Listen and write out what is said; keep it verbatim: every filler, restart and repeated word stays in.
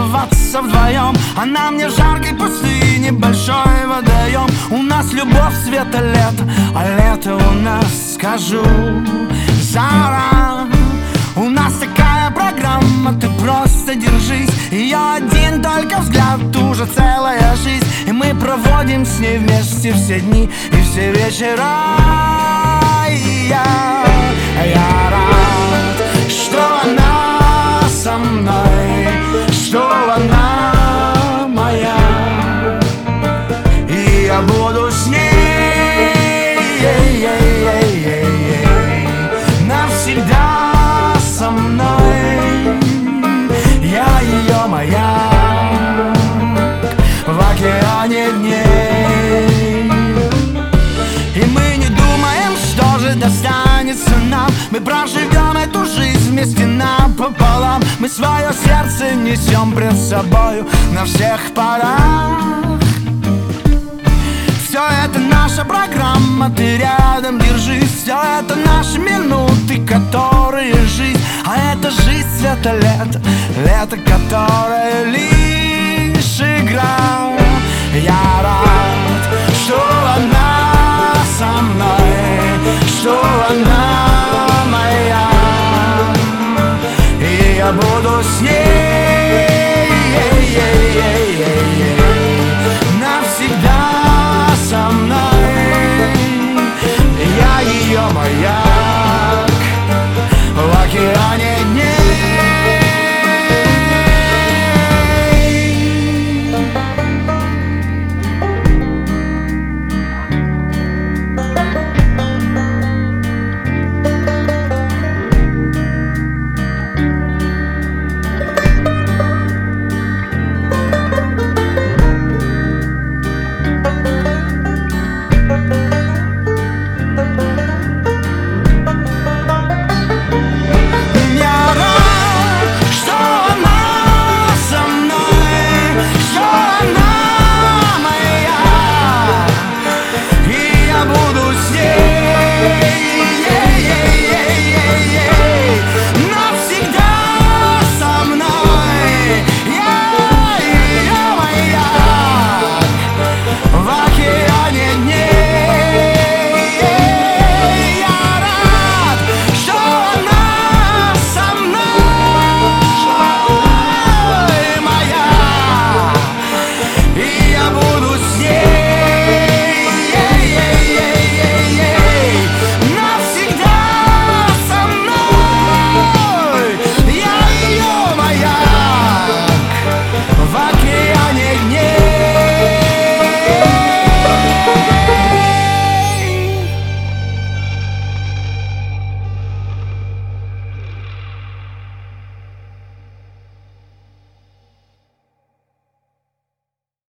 оставаться вдвоем. Она мне в жаркой пустыне большой водоем. У нас любовь цвета лета, а лето у нас, скажу, жара. У нас такая программа, ты просто держись. Ее один только взгляд, уже целая жизнь. И мы проводим с ней вместе все дни и все вечера. И я, я рад, что она со мной, что она моя. И я буду с ней навсегда. Со мной я ее маяк в океане дней. И мы не думаем, что же достанется нам. Мы проживем эту жизнь вместе напополам. Мы свое сердце несем пред собою на всех парах. Все это наша программа, ты рядом держись. Все это наши минуты, которые жизнь. А это жизнь цвета лета, лето, которое лишь игра. Я рад, что она со мной, что она моя. И я буду с ней